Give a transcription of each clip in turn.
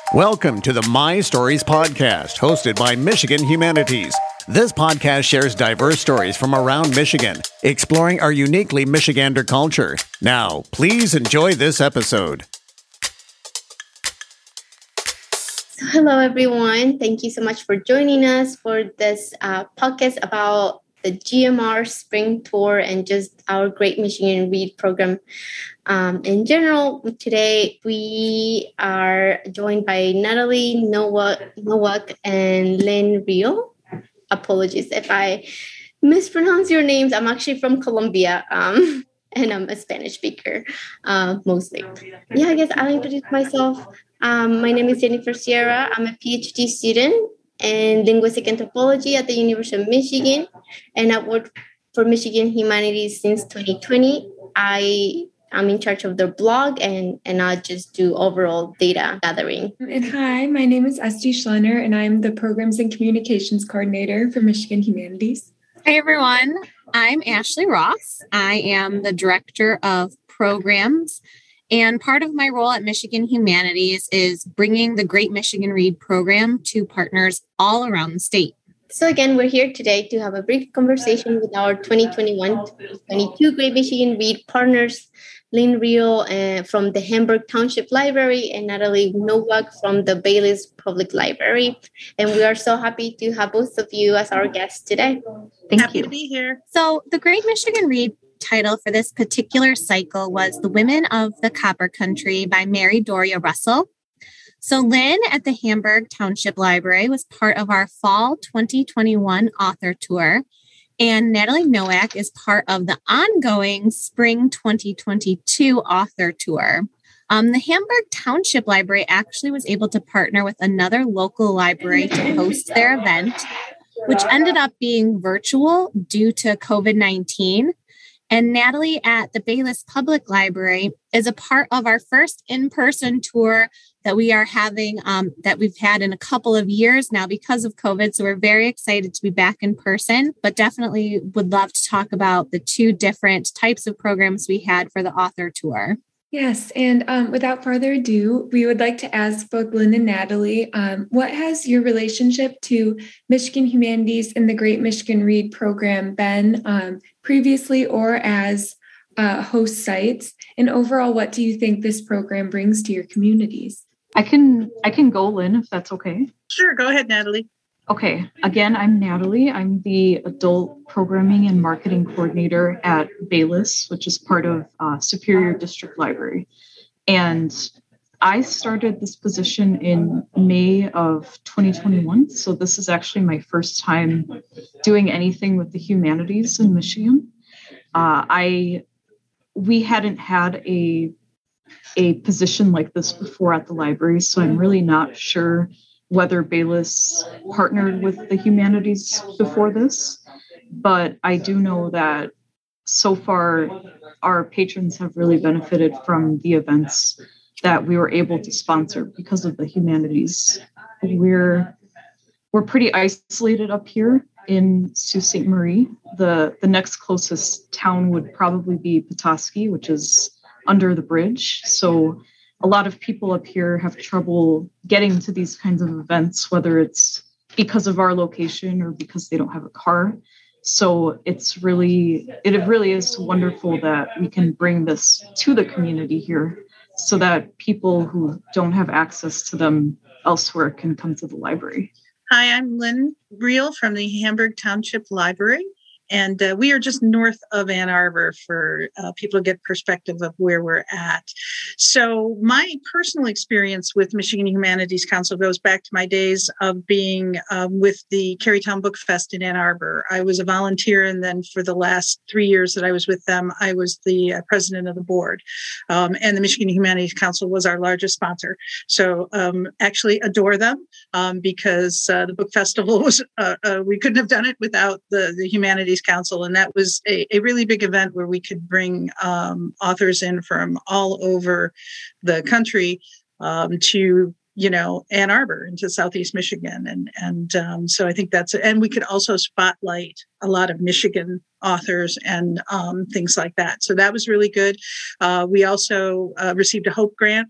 Welcome to the My Stories podcast, hosted by Michigan Humanities. This podcast shares diverse stories from around Michigan, exploring our uniquely Michigander culture. Now, please enjoy this episode. Hello, everyone. Thank you so much for joining us for this podcast about the GMR Spring Tour and just our Great Michigan Read program. In general, today we are joined by Natalie Nowak and Lynn Rio. Apologies if I mispronounce your names. I'm actually from Colombia, and I'm a Spanish speaker, mostly. Yeah, I guess I'll introduce myself. My name is Jennifer Sierra. I'm a PhD student in linguistic anthropology at the University of Michigan, and I've worked for Michigan Humanities since 2020. I'm in charge of their blog, and I just do overall data gathering. And hi, my name is Esty Schlenner, and I'm the Programs and Communications Coordinator for Michigan Humanities. Hi, everyone. I'm Ashley Ross. I am the Director of Programs, and part of my role at Michigan Humanities is bringing the Great Michigan Read program to partners all around the state. So again, we're here today to have a brief conversation with our 2021-22 Great Michigan Read partners, Lynn Rio from the Hamburg Township Library and Natalie Nowak from the Bayless Public Library. And we are so happy to have both of you as our guests today. Thank you. To be here. So the Great Michigan Read title for this particular cycle was The Women of the Copper Country by Mary Doria Russell. So Lynn at the Hamburg Township Library was part of our fall 2021 author tour, and Natalie Nowak is part of the ongoing spring 2022 author tour. The Hamburg Township Library actually was able to partner with another local library to host their event, which ended up being virtual due to COVID-19. And Natalie at the Bayless Public Library is a part of our first in-person tour that we are having, that we've had in a couple of years now because of COVID. So we're very excited to be back in person, but definitely would love to talk about the two different types of programs we had for the author tour. Yes, and without further ado, we would like to ask both Lynn and Natalie, what has your relationship to Michigan Humanities and the Great Michigan Read program been previously or as host sites? And overall, what do you think this program brings to your communities? I can go, Lynn, if that's okay. Sure, go ahead, Natalie. Okay, again, I'm Natalie. I'm the Adult Programming and Marketing Coordinator at Bayless, which is part of Superior District Library. And I started this position in May of 2021. So this is actually my first time doing anything with the humanities in Michigan. We hadn't had a position like this before at the library, so I'm really not sure whether Bayless partnered with the humanities before this, but I do know that so far our patrons have really benefited from the events that we were able to sponsor because of the humanities. We're pretty isolated up here in Sault Ste. Marie. The next closest town would probably be Petoskey, which is under the bridge. So a lot of people up here have trouble getting to these kinds of events, whether it's because of our location or because they don't have a car. So it really is wonderful that we can bring this to the community here so that people who don't have access to them elsewhere can come to the library. Hi, I'm Lynn Rio from the Hamburg Township Library. And we are just north of Ann Arbor for people to get perspective of where we're at. So my personal experience with Michigan Humanities Council goes back to my days of being with the Carytown Book Fest in Ann Arbor. I was a volunteer, and then for the last 3 years that I was with them, I was the president of the board. And the Michigan Humanities Council was our largest sponsor. So actually adore them because the book festival was, we couldn't have done it without the Humanities Council, and that was a really big event where we could bring authors in from all over the country to Ann Arbor into Southeast Michigan, and so I think and we could also spotlight a lot of Michigan authors and things like that. So that was really good. We also received a Hope Grant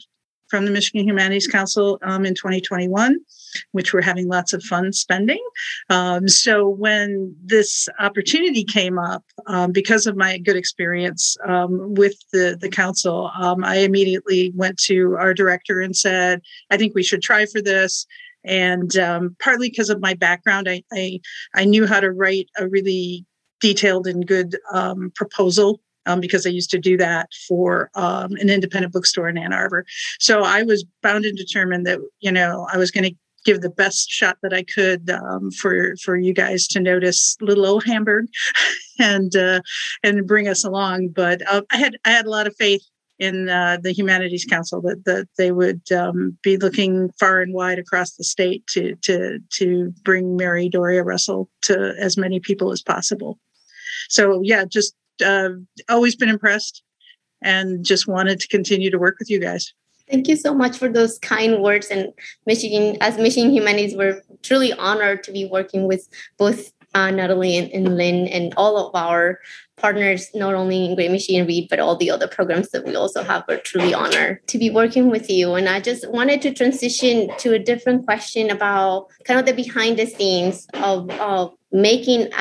from the Michigan Humanities Council in 2021, which we're having lots of fun spending. So when this opportunity came up, because of my good experience with the council, I immediately went to our director and said, I think we should try for this. And partly because of my background, I knew how to write a really detailed and good proposal because I used to do that for an independent bookstore in Ann Arbor. So I was bound and determined that, I was going to give the best shot that I could for you guys to notice little old Hamburg and bring us along. But I had a lot of faith in the Humanities Council that they would be looking far and wide across the state to bring Mary Doria Russell to as many people as possible. So yeah, just always been impressed and just wanted to continue to work with you guys. Thank you so much for those kind words. And Michigan Humanities, we're truly honored to be working with both Natalie and Lynn and all of our partners, not only in Great Michigan Read, but all the other programs that we also have. We're truly honored to be working with you. And I just wanted to transition to a different question about kind of the behind the scenes of making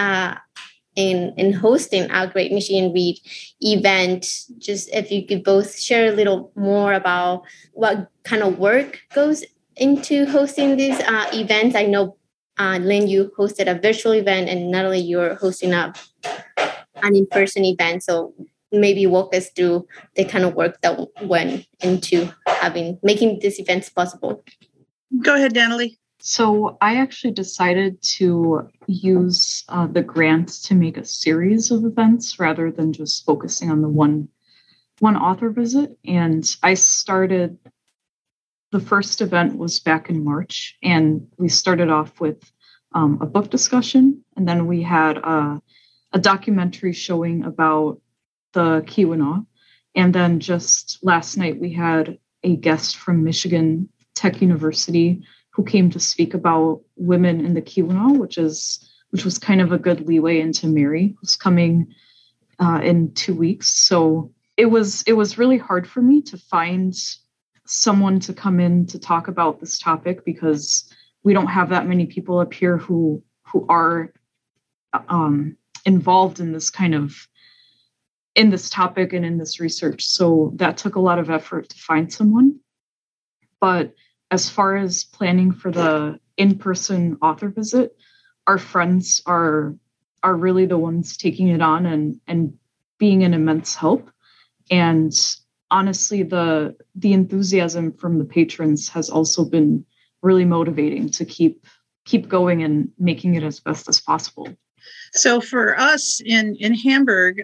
in hosting our Great Michigan Read event. Just if you could both share a little more about what kind of work goes into hosting these events. I know, Lynn, you hosted a virtual event, and Natalie, you're hosting an in-person event. So maybe walk us through the kind of work that went into making these events possible. Go ahead, Natalie. So I actually decided to use the grant to make a series of events rather than just focusing on the one author visit. And I started, the first event was back in March, and we started off with a book discussion. And then we had a documentary showing about the Keweenaw. And then just last night, we had a guest from Michigan Tech University who came to speak about women in the Keweenaw, which was kind of a good leeway into Mary, who's coming in 2 weeks. So it was really hard for me to find someone to come in to talk about this topic, because we don't have that many people up here who are involved in this topic and in this research. So that took a lot of effort to find someone. But as far as planning for the in-person author visit, our friends are really the ones taking it on and being an immense help. And honestly, the enthusiasm from the patrons has also been really motivating to keep going and making it as best as possible. So for us in Hamburg,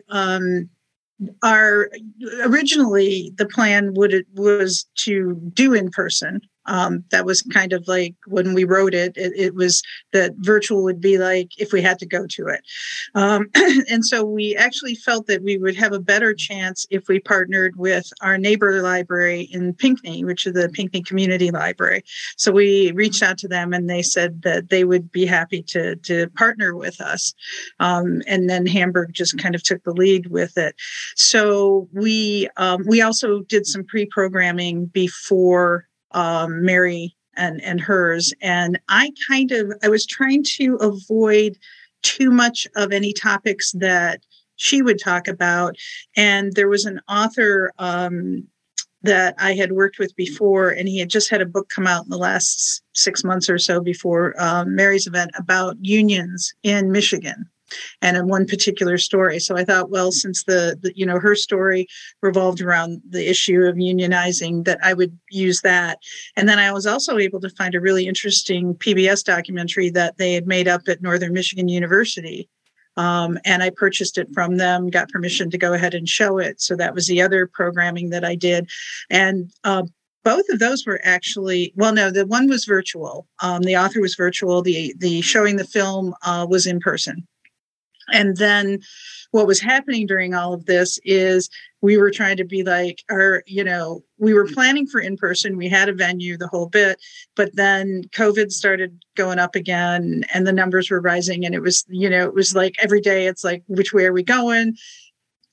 originally the plan was to do in person. That was kind of like when we wrote it was that virtual would be like if we had to go to it. And so we actually felt that we would have a better chance if we partnered with our neighbor library in Pinckney, which is the Pinckney Community Library. So we reached out to them, and they said that they would be happy to partner with us. And then Hamburg just kind of took the lead with it. So we also did some pre-programming before Mary and hers. And I was trying to avoid too much of any topics that she would talk about. And there was an author that I had worked with before, and he had just had a book come out in the last 6 months or so before Mary's event about unions in Michigan. And in one particular story. So I thought, well, since the her story revolved around the issue of unionizing, that I would use that. And then I was also able to find a really interesting PBS documentary that they had made up at Northern Michigan University. And I purchased it from them, got permission to go ahead and show it. So that was the other programming that I did. And both of those were actually, the one was virtual. The author was virtual. The showing the film was in person. And then what was happening during all of this is we were trying to be like, we were planning for in-person. We had a venue, the whole bit, but then COVID started going up again and the numbers were rising. And it was like every day it's like, which way are we going?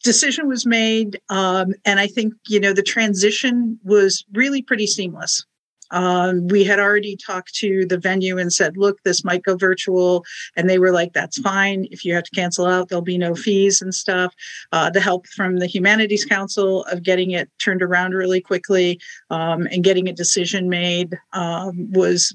decision was made. And I think, the transition was really pretty seamless. We had already talked to the venue and said, look, this might go virtual. And they were like, that's fine. If you have to cancel out, there'll be no fees and stuff. The help from the Humanities Council of getting it turned around really quickly and getting a decision made was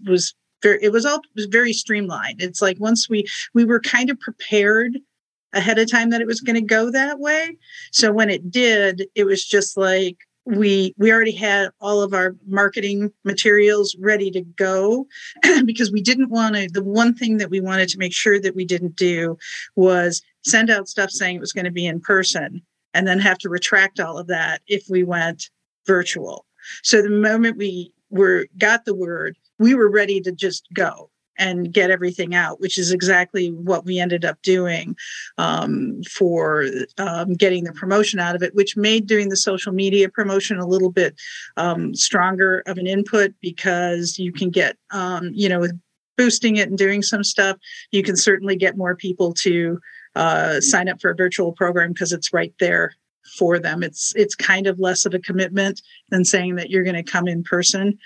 very streamlined. It's like once we were kind of prepared ahead of time that it was going to go that way. So when it did, it was just like, we already had all of our marketing materials ready to go because we didn't want to, the one thing that we wanted to make sure that we didn't do was send out stuff saying it was going to be in person and then have to retract all of that if we went virtual. So the moment we got the word, we were ready to just go and get everything out, which is exactly what we ended up doing for getting the promotion out of it, which made doing the social media promotion a little bit stronger of an input because you can get, with boosting it and doing some stuff, you can certainly get more people to sign up for a virtual program because it's right there for them. It's kind of less of a commitment than saying that you're going to come in person.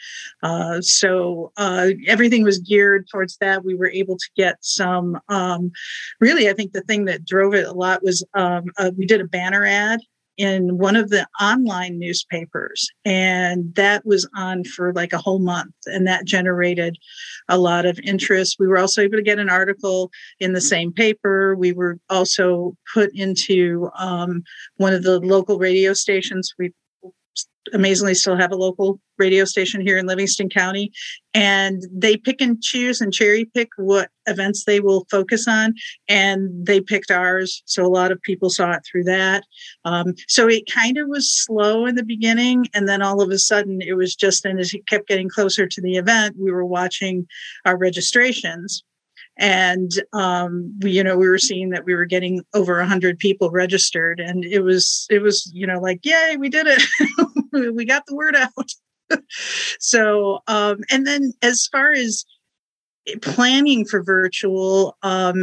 So everything was geared towards that. We were able to get some, really, I think the thing that drove it a lot was we did a banner ad in one of the online newspapers, and that was on for like a whole month, and that generated a lot of interest. We were also able to get an article in the same paper. We were also put into one of the local radio stations. We amazingly still have a local radio station here in Livingston County, and they pick and choose and cherry pick what events they will focus on, and they picked ours. So a lot of people saw it through that. So it kind of was slow in the beginning, and then all of a sudden it was just, and as it kept getting closer to the event, we were watching our registrations. And, we were seeing that we were getting over 100 people registered, and it was, like, yay, we did it. We got the word out. So, and then as far as planning for virtual,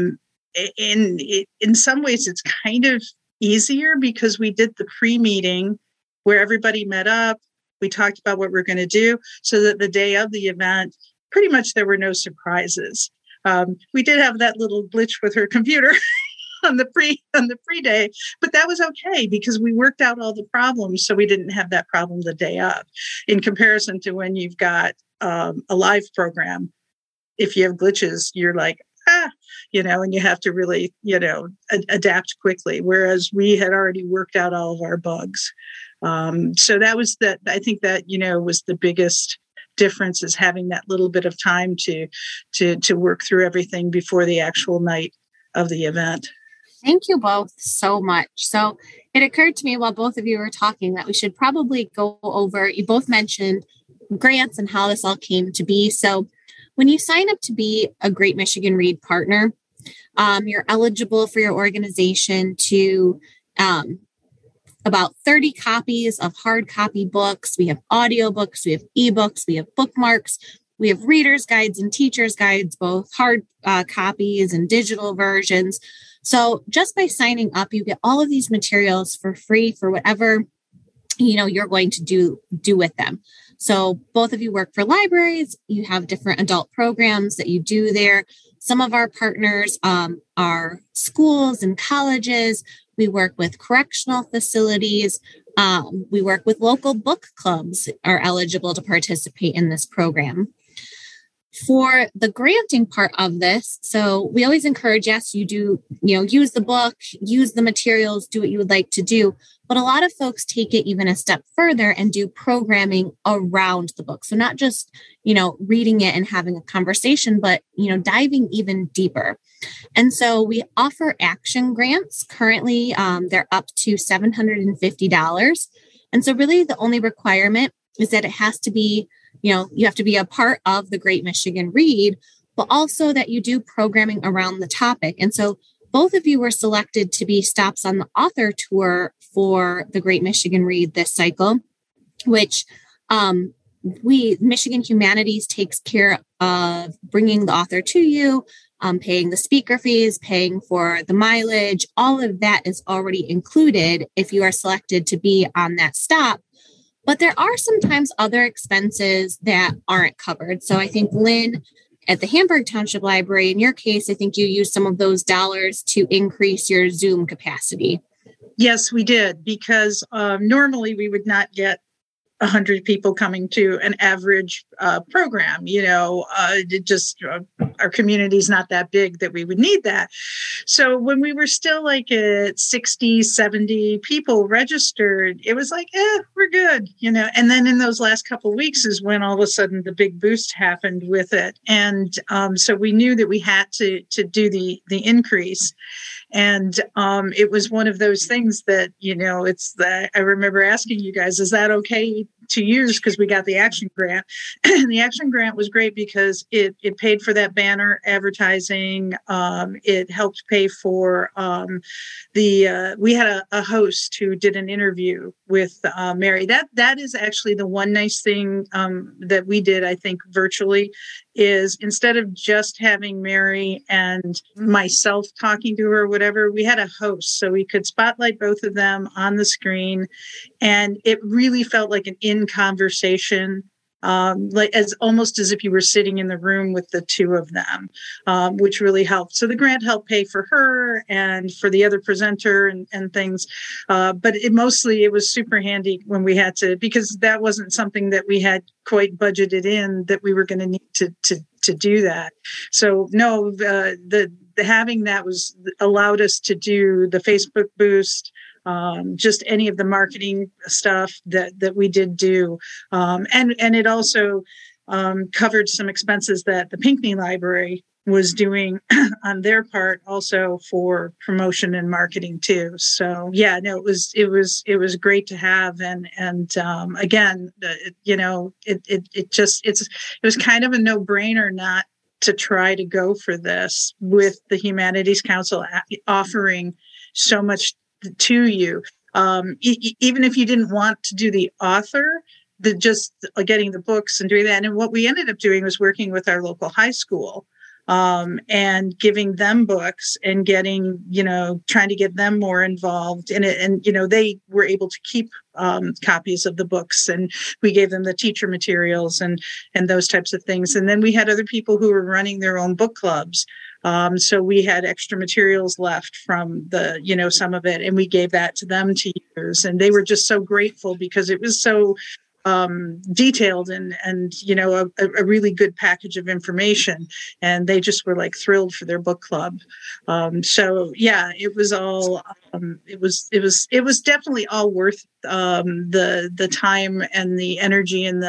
in some ways it's kind of easier because we did the pre-meeting where everybody met up. We talked about what we're going to do so that the day of the event, pretty much there were no surprises. We did have that little glitch with her computer on the pre-day, but that was okay because we worked out all the problems, so we didn't have that problem the day of. In comparison to when you've got a live program, if you have glitches, you're like, and you have to really, adapt quickly. Whereas we had already worked out all of our bugs. So that was that. I think that was the biggest difference, is having that little bit of time to work through everything before the actual night of the event. Thank you both so much. So it occurred to me while both of you were talking that we should probably go over, you both mentioned grants and how this all came to be. So when you sign up to be a Great Michigan Read partner, you're eligible for your organization to about 30 copies of hard copy books. We have audiobooks, we have ebooks, we have bookmarks, we have readers' guides and teachers' guides, both hard copies and digital versions. So just by signing up, you get all of these materials for free for whatever you're going to do with them. So both of you work for libraries. You have different adult programs that you do there. Some of our partners are schools and colleges. We work with correctional facilities. We work with local book clubs are eligible to participate in this program. For the granting part of this, so we always encourage, yes, you do, use the book, use the materials, do what you would like to do. But a lot of folks take it even a step further and do programming around the book. So not just, reading it and having a conversation, but, diving even deeper. And so we offer action grants. Currently, they're up to $750. And so really the only requirement is that it has to be, you have to be a part of the Great Michigan Read, but also that you do programming around the topic. And so both of you were selected to be stops on the author tour for the Great Michigan Read this cycle, which Michigan Humanities takes care of bringing the author to you, paying the speaker fees, paying for the mileage, all of that is already included if you are selected to be on that stop. But there are sometimes other expenses that aren't covered. So I think, Lynn, at the Hamburg Township Library, in your case, I think you used some of those dollars to increase your Zoom capacity. Yes, we did, because normally we would not get 100 people coming to an average program. Our community is not that big that we would need that. So when we were still like at 60, 70 people registered, it was like, we're good, and then in those last couple of weeks is when all of a sudden the big boost happened with it. And so we knew that we had to do the increase. And it was one of those things that, I remember asking you guys, is that okay to use? Because we got the Action Grant. And the Action Grant was great because it paid for that banner advertising. It helped pay for we had a host who did an interview with Mary. That is actually the one nice thing that we did, I think, virtually, is instead of just having Mary and myself talking to her or whatever, we had a host, so we could spotlight both of them on the screen. And it really felt like an in-conversation, like almost as if you were sitting in the room with the two of them, which really helped. So the grant helped pay for her and for the other presenter and things. But it was super handy when we had to, because that wasn't something that we had quite budgeted in, that we were going to need to do that. So no, the having that allowed us to do the Facebook boost, just any of the marketing stuff that we did do. And it also covered some expenses that the Pinckney Library was doing on their part, also for promotion and marketing too. So yeah, no, it was great to have. And again, it was kind of a no-brainer not to try to go for this, with the Humanities Council offering so much to you. Even if you didn't want to do the author, just getting the books and doing that. And what we ended up doing was working with our local high school, and giving them books and trying to get them more involved in it. And, they were able to keep copies of the books, and we gave them the teacher materials and those types of things. And then we had other people who were running their own book clubs. So we had extra materials left from some of it, and we gave that to them to use. And they were just so grateful because it was so detailed and a really good package of information, and they just were like thrilled for their book club. So yeah, it was all it was definitely all worth the time and the energy and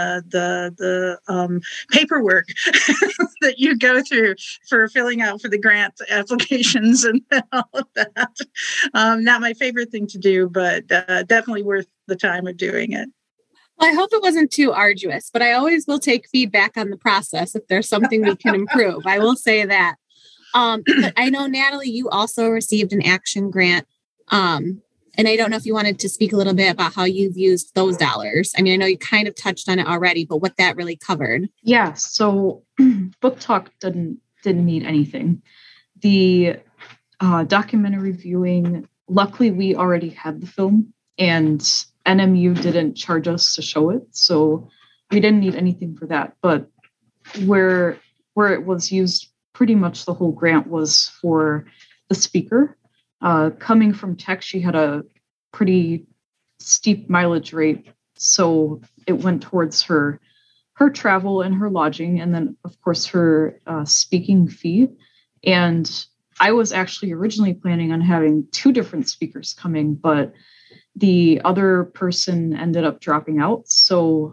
the paperwork that you go through for filling out for the grant applications and all of that. Not my favorite thing to do, but definitely worth the time of doing it. Well, I hope it wasn't too arduous, but I always will take feedback on the process if there's something we can improve. I will say that. But I know, Natalie, you also received an Action Grant. And I don't know if you wanted to speak a little bit about how you've used those dollars. I mean, I know you kind of touched on it already, but what that really covered. Yeah, so Book Talk didn't need anything. The documentary viewing, luckily we already had the film, and NMU didn't charge us to show it, so we didn't need anything for that. But where it was used, pretty much the whole grant was for the speaker. Coming from Tech, she had a pretty steep mileage rate, so it went towards her travel and her lodging, and then of course her speaking fee. And I was actually originally planning on having 2 different speakers coming, but the other person ended up dropping out. So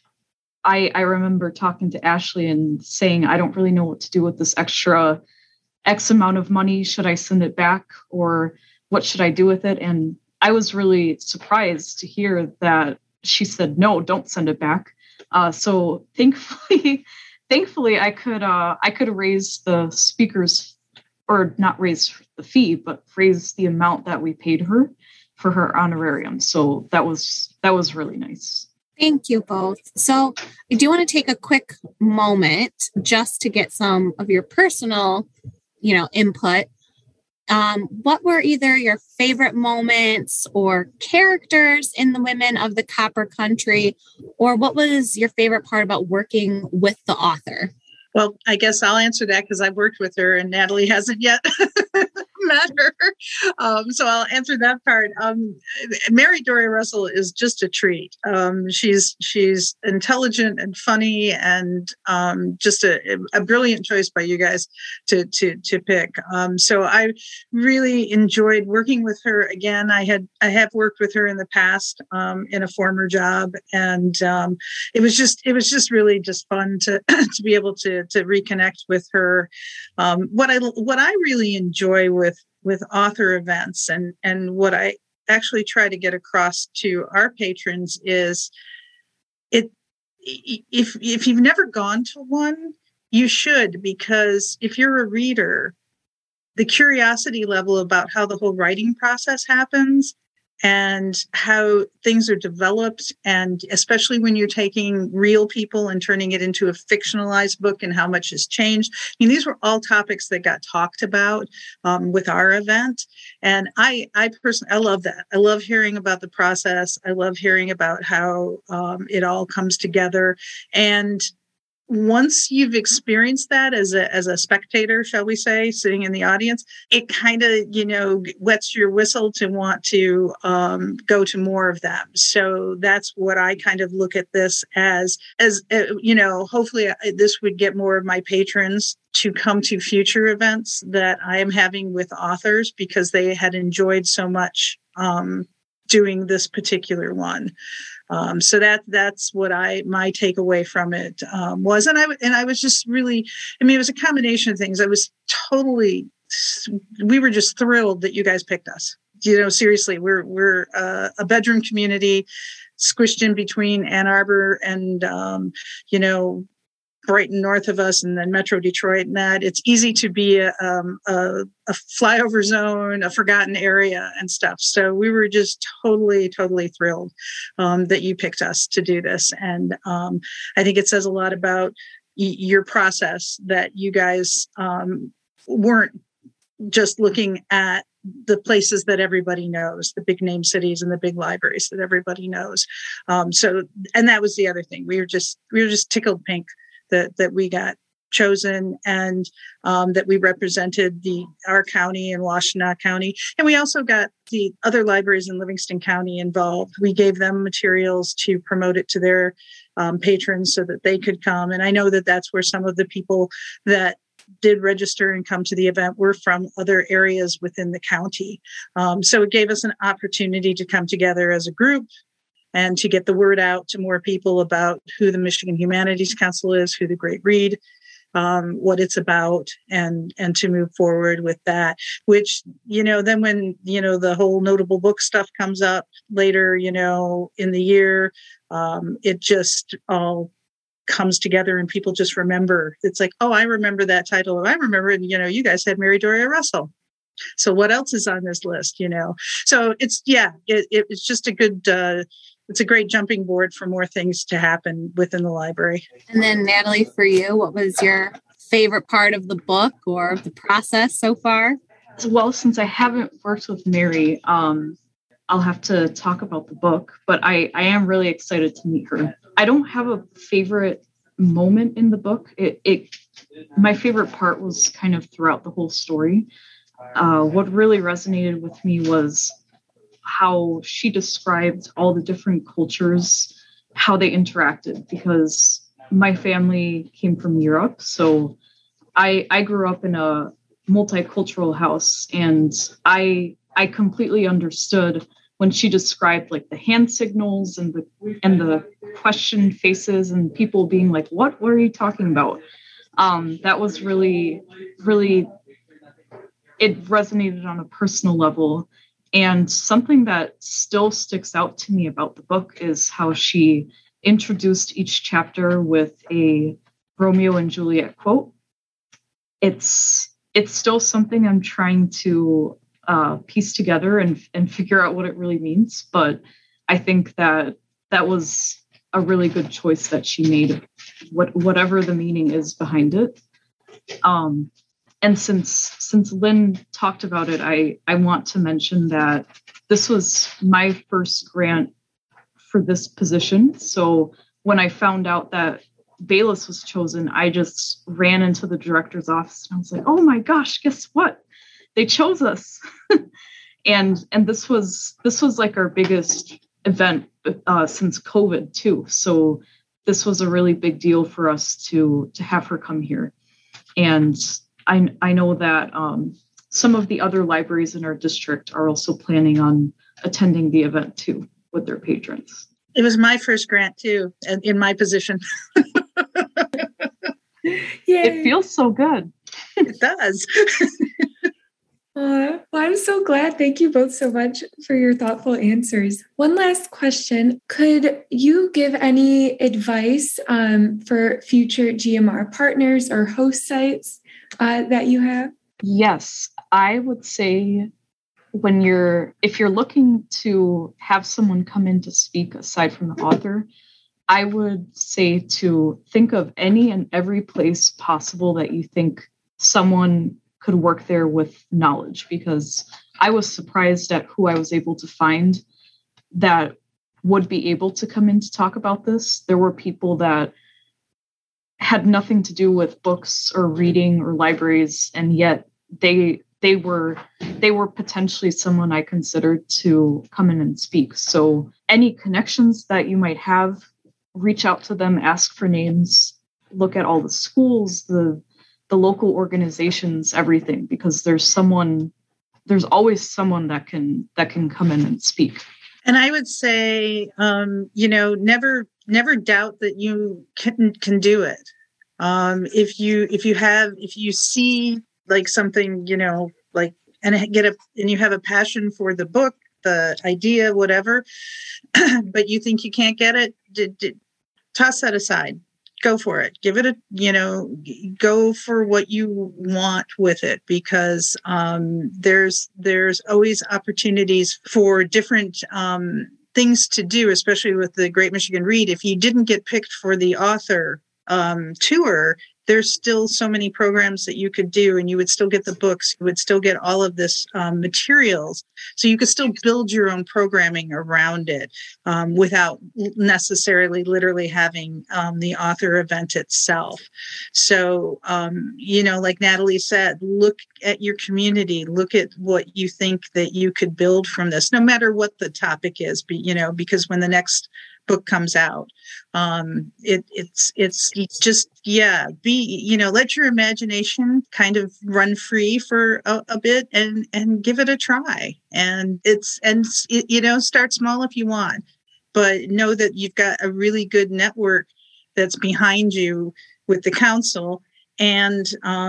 I remember talking to Ashley and saying, I don't really know what to do with this extra X amount of money. Should I send it back, or what should I do with it? And I was really surprised to hear that she said, no, don't send it back. So thankfully I could raise the speakers, or not raise the fee, but raise the amount that we paid her for her honorarium. So that was really nice. Thank you both. So I do want to take a quick moment just to get some of your personal input. What were either your favorite moments or characters in the Women of the Copper Country, or what was your favorite part about working with the author? Well, I guess I'll answer that because I've worked with her and Natalie hasn't yet met her. So I'll answer that part. Mary Doria Russell is just a treat. She's intelligent and funny and just a brilliant choice by you guys to pick. So I really enjoyed working with her. Again, I have worked with her in the past in a former job, and it was just really just fun to to be able to reconnect with her. What I really enjoy with author events and what I actually try to get across to our patrons is if you've never gone to one, you should, because if you're a reader, the curiosity level about how the whole writing process happens and how things are developed, and especially when you're taking real people and turning it into a fictionalized book and how much has changed. I mean, these were all topics that got talked about with our event. And I personally, I love that. I love hearing about the process. I love hearing about how it all comes together. And once you've experienced that as a spectator, shall we say, sitting in the audience, it kind of, wets your whistle to want to go to more of them. So that's what I kind of look at this as hopefully this would get more of my patrons to come to future events that I am having with authors because they had enjoyed so much doing this particular one. So that's what my takeaway from it was. And I was just really, it was a combination of things. We were just thrilled that you guys picked us. Seriously, we're a bedroom community squished in between Ann Arbor and, Brighton north of us, and then Metro Detroit, and that it's easy to be a flyover zone, a forgotten area and stuff. So we were just totally thrilled that you picked us to do this. And I think it says a lot about your process, that you guys weren't just looking at the places that everybody knows, the big name cities and the big libraries that everybody knows. And that was the other thing. We were just tickled pink that we got chosen, and that we represented our county and Washtenaw County. And we also got the other libraries in Livingston County involved. We gave them materials to promote it to their patrons so that they could come. And I know that that's where some of the people that did register and come to the event were from other areas within the county. So it gave us an opportunity to come together as a group and to get the word out to more people about who the Michigan Humanities Council is, who the Great Read, what it's about, and to move forward with that, which, then when, the whole notable book stuff comes up later, in the year, it just all comes together and people just remember. It's like, oh, I remember that title. I remember, you guys had Mary Doria Russell. So what else is on this list, So it's, it's just a good, it's a great jumping board for more things to happen within the library. And then Natalie, for you, what was your favorite part of the book or the process so far? Well, since I haven't worked with Mary, I'll have to talk about the book, but I am really excited to meet her. I don't have a favorite moment in the book. My favorite part was kind of throughout the whole story. What really resonated with me was how she described all the different cultures, how they interacted, because my family came from Europe. So I grew up in a multicultural house, and I completely understood when she described like the hand signals and the question faces and people being like, what were you talking about? That was really, really, it resonated on a personal level. And something that still sticks out to me about the book is how she introduced each chapter with a Romeo and Juliet quote. It's still something I'm trying to piece together and figure out what it really means. But I think that was a really good choice that she made, whatever the meaning is behind it. And since Lynn talked about it, I want to mention that this was my first grant for this position. So when I found out that Bayless was chosen, I just ran into the director's office and I was like, oh my gosh, guess what? They chose us. and this was like our biggest event since COVID too. So this was a really big deal for us to have her come here. And I know that some of the other libraries in our district are also planning on attending the event too with their patrons. It was my first grant too, in my position. It feels so good. It does. Well, I'm so glad. Thank you both so much for your thoughtful answers. One last question. Could you give any advice for future GMR partners or host sites that you have? Yes, I would say if you're looking to have someone come in to speak aside from the author, I would say to think of any and every place possible that you think someone could work there with knowledge, because I was surprised at who I was able to find that would be able to come in to talk about this. There were people that had nothing to do with books or reading or libraries, and yet they were potentially someone I considered to come in and speak. So any connections that you might have, reach out to them, ask for names, look at all the schools, the local organizations, everything, because there's always someone that can come in and speak. And I would say, never doubt that you can do it. If you see like something, and you have a passion for the book, the idea, whatever, but you think you can't get it, toss that aside. Go for it. Give it go for what you want with it, because there's always opportunities for different things to do, especially with the Great Michigan Read. If you didn't get picked for the author tour, there's still so many programs that you could do, and you would still get the books, you would still get all of this materials. So you could still build your own programming around it without necessarily literally having the author event itself. So, like Natalie said, look at your community, look at what you think that you could build from this, no matter what the topic is, because when the next book comes out, it's just, let your imagination kind of run free for a bit and give it a try. And start small if you want, but know that you've got a really good network that's behind you with the council. And,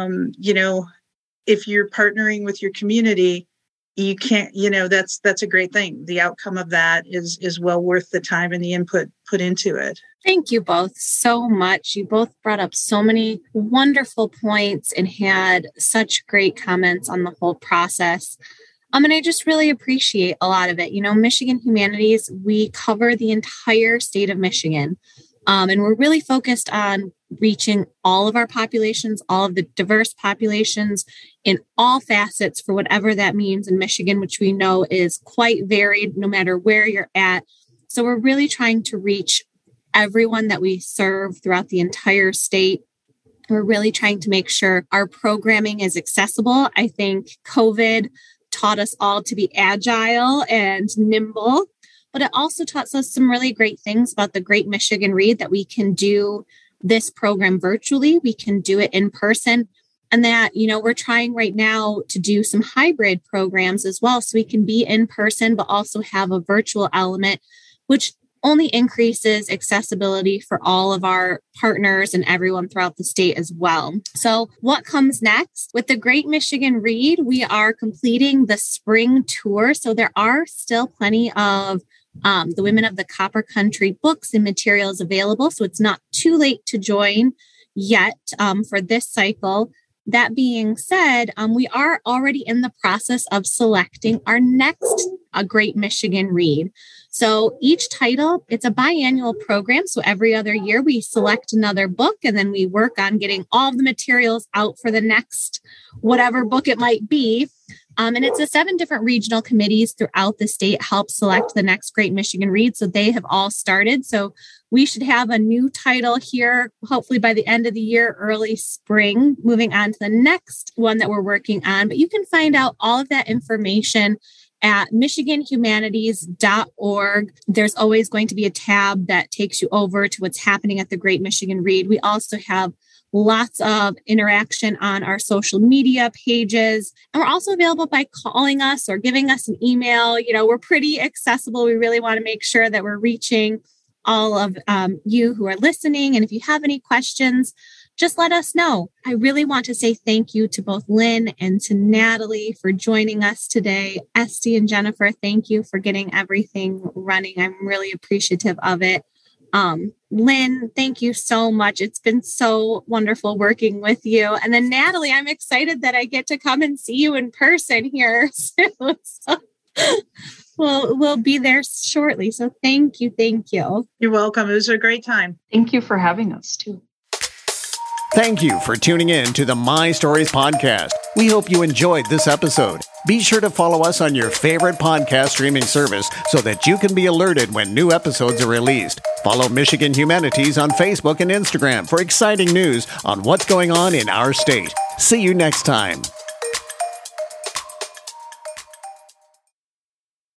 if you're partnering with your community, you can't, that's a great thing. The outcome of that is well worth the time and the input put into it. Thank you both so much. You both brought up so many wonderful points and had such great comments on the whole process. And I just really appreciate a lot of it. Michigan Humanities, we cover the entire state of Michigan. And we're really focused on reaching all of our populations, all of the diverse populations in all facets, for whatever that means in Michigan, which we know is quite varied no matter where you're at. So we're really trying to reach everyone that we serve throughout the entire state. We're really trying to make sure our programming is accessible. I think COVID taught us all to be agile and nimble, but it also taught us some really great things about the Great Michigan Read, that we can do this program virtually, we can do it in person, and that, we're trying right now to do some hybrid programs as well, so we can be in person, but also have a virtual element, which only increases accessibility for all of our partners and everyone throughout the state as well. So what comes next? With the Great Michigan Read, we are completing the spring tour. So there are still plenty of the Women of the Copper Country books and materials available. So it's not too late to join yet for this cycle. That being said, we are already in the process of selecting our next a Great Michigan Read. So each title, it's a biannual program. So every other year we select another book and then we work on getting all of the materials out for the next whatever book it might be. And it's 7 different regional committees throughout the state help select the next Great Michigan Read. So they have all started. So we should have a new title here, hopefully by the end of the year, early spring, moving on to the next one that we're working on. But you can find out all of that information at michiganhumanities.org. There's always going to be a tab that takes you over to what's happening at the Great Michigan Read. We also have lots of interaction on our social media pages. And we're also available by calling us or giving us an email. We're pretty accessible. We really want to make sure that we're reaching all of you who are listening. And if you have any questions, just let us know. I really want to say thank you to both Lynn and to Natalie for joining us today. Esty and Jennifer, thank you for getting everything running. I'm really appreciative of it. Lynn, thank you so much. It's been so wonderful working with you. And then Natalie, I'm excited that I get to come and see you in person here soon. So we'll be there shortly. So thank you. Thank you. You're welcome. It was a great time. Thank you for having us too. Thank you for tuning in to the My Stories podcast. We hope you enjoyed this episode. Be sure to follow us on your favorite podcast streaming service so that you can be alerted when new episodes are released. Follow Michigan Humanities on Facebook and Instagram for exciting news on what's going on in our state. See you next time.